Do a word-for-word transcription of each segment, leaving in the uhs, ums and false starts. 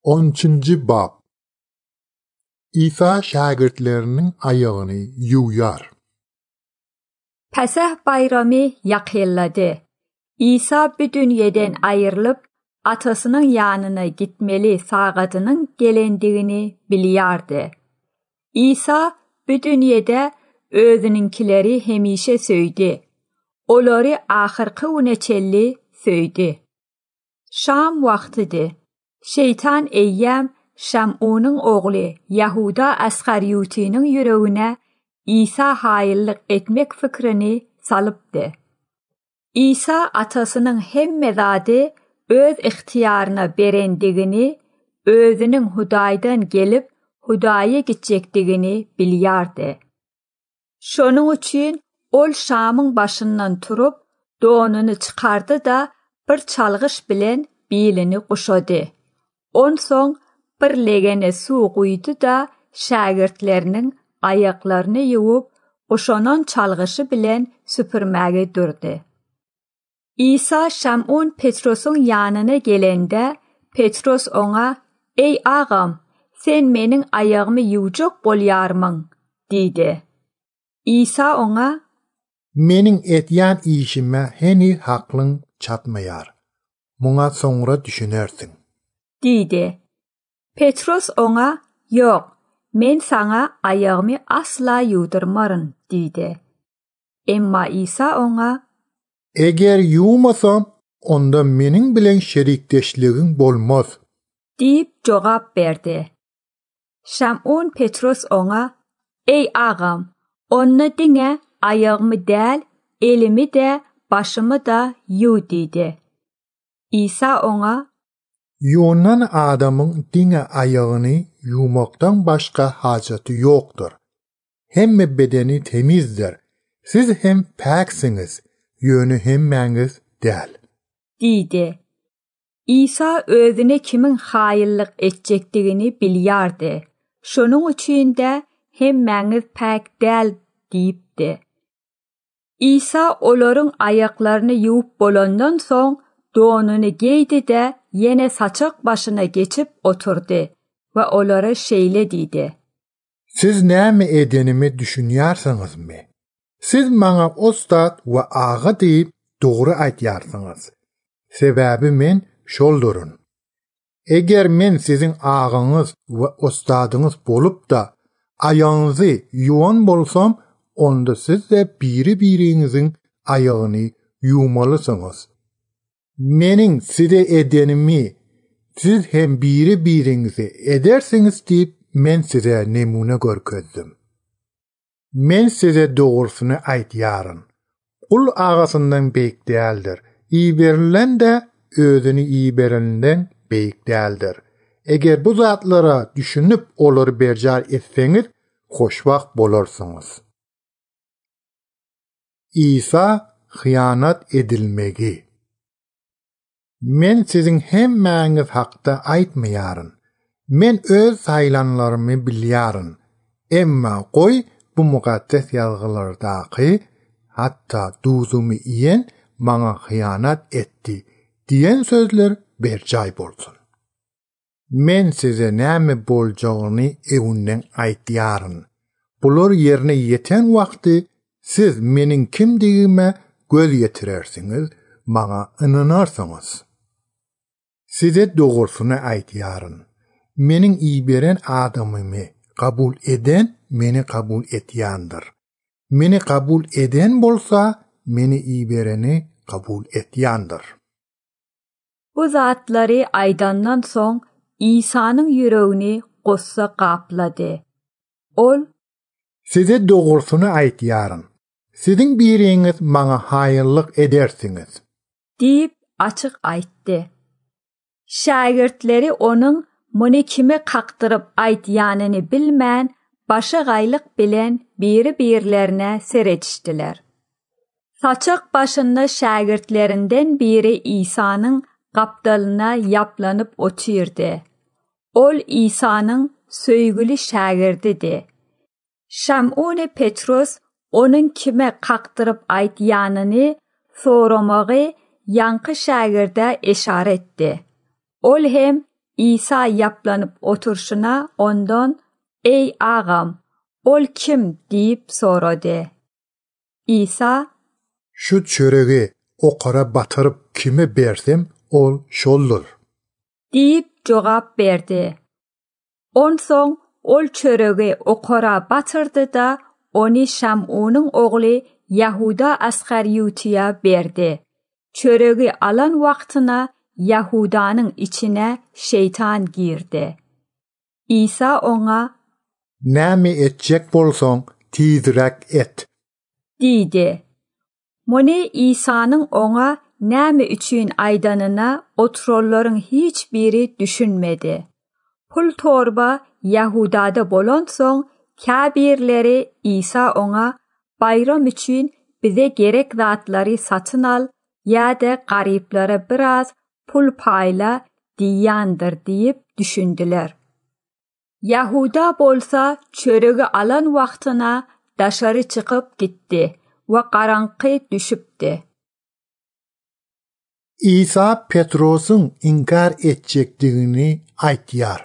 on üçüncü bab. İsa şagirdlerinin ayağını yuyar. Pesah bayramı yakınladı. İsa bu dünyadan ayrılıp atasının yanına gitmeli saatinin gelendiğini biliyordu. İsa bu dünyada özününkileri hemişe söydü. Onları ahırkı uneçelli söydü. Şam vaktidir. Şeytan eyyem Şam'unun oğlu Yahuda Askariyuti'nin yüreğine İsa hayırlık etmek fikrini salıptı. İsa atasının hem mezadı öz ihtiyarına berendiğini, özünün Hudaydan gelip Hudaya gidecektiğini biliyordu. Şunun için ol Şam'ın başından turup donunu çıkardı da bir çalgış bilen bilini kuşadı. On son bir legene su koydu da şagirdlerinin ayaklarını yuvup oşonon çalgışı bilen süpürmeye durdu. İsa Şam'un Petros'un yanına gelende Petros ona "Ey ağam, sen menin ayağımı yuvacak bolyarmın?" dedi. İsa ona "Menin etyan işime heni haklın çatmayar. Buna sonra düşünersin." dedi. Petros ona "Yok, men sana ayağımı asla yudurmarım." dedi. Emma İsa ona "Eğer yumasam, onda menin bilen şerikdeşliğin bolmaz." deyip cevap verdi. Şam'un Petros ona "Ey ağam, onu dine ayağımı değil, elimi de başımı da yu" dedi. İsa ona Yunan adamın dine ayağını yumaktan başka haceti yoktur. Hem bedeni temizdir. Siz hem paksiniz, yönü hemmeniz değil. dedi. İsa özüne kimin hayırlık edecektiğini biliyordu. Şunun için de hemmeniz pak değil deyipti. İsa onların ayaklarını yuvup bolandan son donunu giydi de yine saçak başına geçip oturdu ve onlara şeyle dedi. "Siz näme edenimi düşünýärsiňiz mi? Siz maňa ostad we ağa deyip dogry aýtýarsyňyz. Sebäbi men şoldurun. Eger men sizin ağaňyz we ostadyňyz bolup da aýagyňyzy yuwan bolsam, onda siz de biri-biriňiziň aýagyny yuwmalysyňyz. Menin size edenimi siz hem biri-biriňizi edersiňiz diýip men size nemune görkezdim. Men size dogrusyny aýtýaryn. Kul agasyndan beýik däldir. İyi berilen de özüni iyi berenden beýik däldir. Eger bu zatlara düşünüp olary berjar etseňiz, hoşbakt bolarsyňyz." İsa hıyanat edilmegi. Men sizin hemmäňiz hakda aýtmaýaryn. Men öz saýlanlarymy bilýäryn. Emma goý bu mukaddes ýazgylardaky hatta duzumy iýen maňa hıyanat etdi diýen sözler berjaý bolsun. Men size näme boljagyny ewunden aýtýaryn. Bular ýerine ýeten wagty siz menin kimdigime göz ýetirersiňiz, maňa ynanarsyňyz. Size dogrusyny aýtýaryn. Menin iyi beren adamymy kabul eden meni kabul etýändir. Meni kabul eden bolsa meni iyi bereni kabul etýändir. Bu zatları aýdandan soň İsa'nın yüreğini gossa gaplady. Ol "Size dogrusyny aýtýaryn. Sizin biriňiz maňa haýyrlyk edersiňiz." diýip açyk aýtdy. Şagirdleri onun muny kime kakdyryp aýtýanyny bilmän, başa gaýlyk bilen biri-birlerine seretişdiler. Saçak başında şagirdlerinden biri İsa'nın gapdalyna yaplanıp oturdy. Ol İsa'nın söýgüli şagirdidir. Şam'un Petros onun kime kakdyryp aýtýanyny soramagy ýanky şagirde eşaretdi. Ol hem İsa yaplanıp oturşuna ondan "Ey ağam, ol kim?" deyip soradı. İsa, "Şu çöregi okara batırıp kime bersem ol şoldur" deyip cevap verdi. Onsoň ol çöregi okara batırdı da onu Şam'unun oğlu Yahuda Askariyutiya berdi. Çöregi alan wagtyna Yahudanyň içine şeytan girdi. İsa ona, "Näme etjek bolsaň tizirek et" diýdi. Mone İsa'nın ona näme üçin aýdanyna oturarlaryň hiç biri düşünmedi. Pul torba Yahudada bolan soň käbirleri İsa ona bayram üçin bize gerek zatlary satyn al ýa-da garyplara biraz pul paýla diýýändir diýip düşündiler. Yahuda bolsa çöregi alan wagtyna daşary çykyp gitdi we garaňky düşüpdi. İsa Petrosyň inkar etjekdigini aýtýar.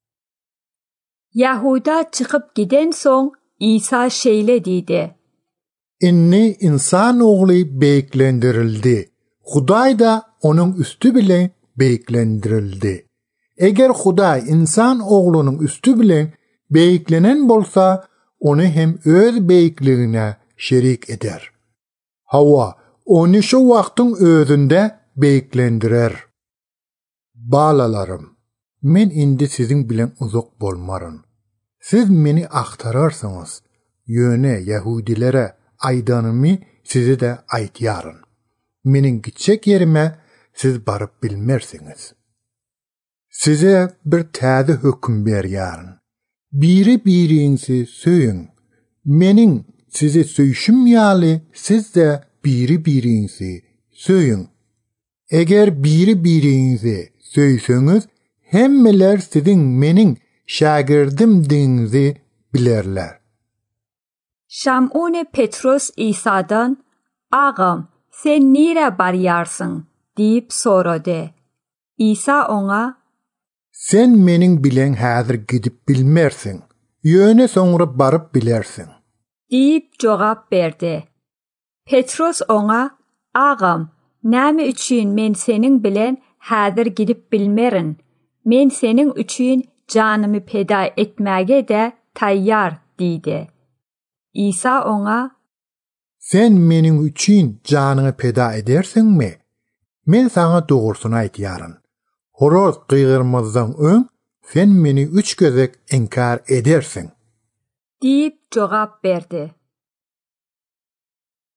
Yahuda çykyp giden soň İsa şeýle diýdi: "Inni insan ogly beýiklendirildi. Hudaý da onuň üstü bilen beýiklendirildi. Eger Hudaý insan oglunyň üstü bilen beýiklenen bolsa, onu hem öz beýikligine şerik eder. Hawa onu şu wagtyň özünde beýiklendirer. Balalarym, men indi siziň bilen uzak bolmaryn. Siz meni aktararsyňyz, ýöne Yahudilere aýdanymy size de aýtýaryn. Meniň gitjek ýerime siz baryp bilmersiňiz. Size bir täze hökm berýäryn. Biri biriňizi söýün. Meniň sizi söýüşüm ýaly siz de biri biriňizi söýün. Eger biri biriňizi söýseňiz, hemmeler siziň meniň şagirdim diňizi bilerler." Şam'un Petros İsa'dan, "Ağam, sen nire barýarsyň?" diýip soradı. İsa ona, "Sen meniň bilen häzir gidip bilmersiň, ýöne soňra baryp bilersiň" diýip jogap berdi. Petros ona, "Ağam, näme üçin men seniň bilen häzir gidip bilmerin? Men seniň üçin janymy peda etmäge de taýýar" diýdi. İsa ona, "Sen meniň üçin janyny peda edersiňmi? Men sana dogrusyny aýtýaryn. Horoz gygyrmazdan öň sen meni üç gözek inkar edersiň" diýip jogap berdi.